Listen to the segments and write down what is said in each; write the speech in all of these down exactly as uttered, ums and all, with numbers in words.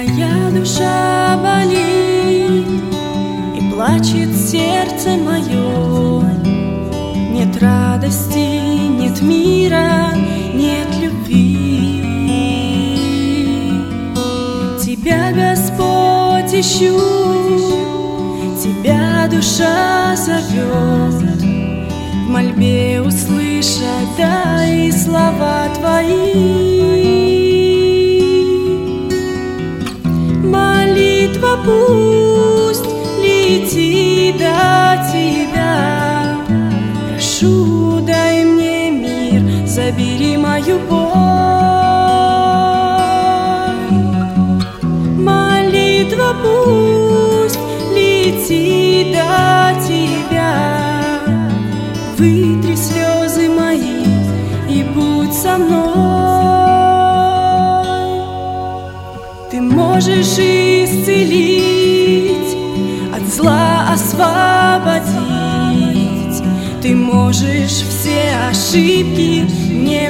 Моя душа болит и плачет сердце мое. Нет радости, нет мира, нет любви. Тебя, Господь, ищу, Тебя душа зовет. В мольбе услышать, дай слова Твои. Молитва пусть летит до Тебя. Прошу, дай мне мир, забери мою боль. Молитва пусть летит до Тебя. Вытри слезы мои и будь со мной. Ты можешь исцелить, от зла освободить. Ты можешь все ошибки мне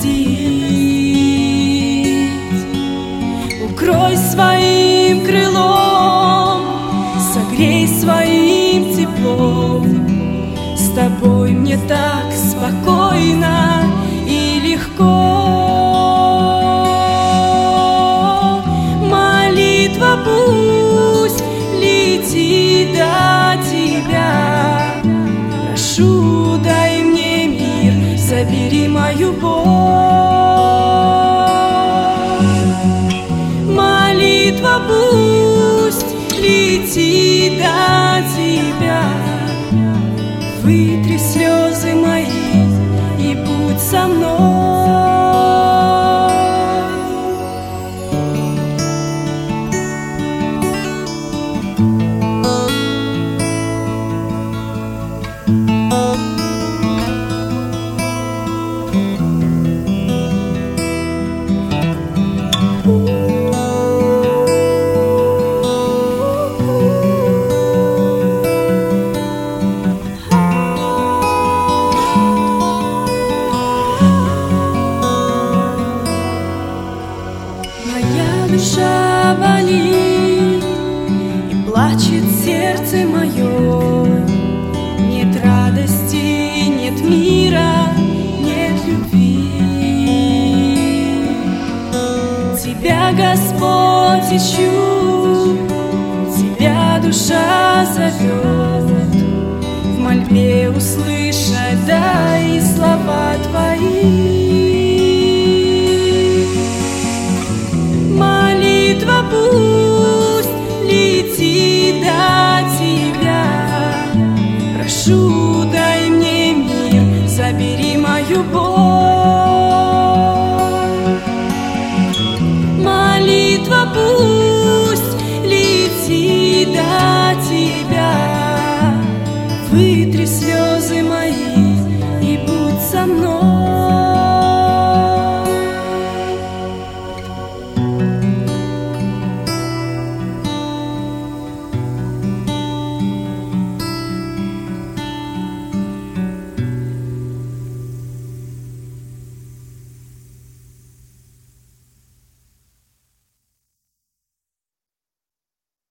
простить. Укрой своим крылом, согрей своим теплом. С тобой мне так спокойно и легко. Молитва пусть летит до Тебя. Прошу, дай мне мир, забери мою боль. Молитва пусть летит до Тебя. Вытри слезы мои и будь со мной. Душа болит и плачет сердце мое. Нет радости, нет мира, нет любви. Тебя, Господь, ищу, Тебя душа зовет. В мольбе услышать, дай слова Твои. Молитва пусть летит до Тебя. Прошу,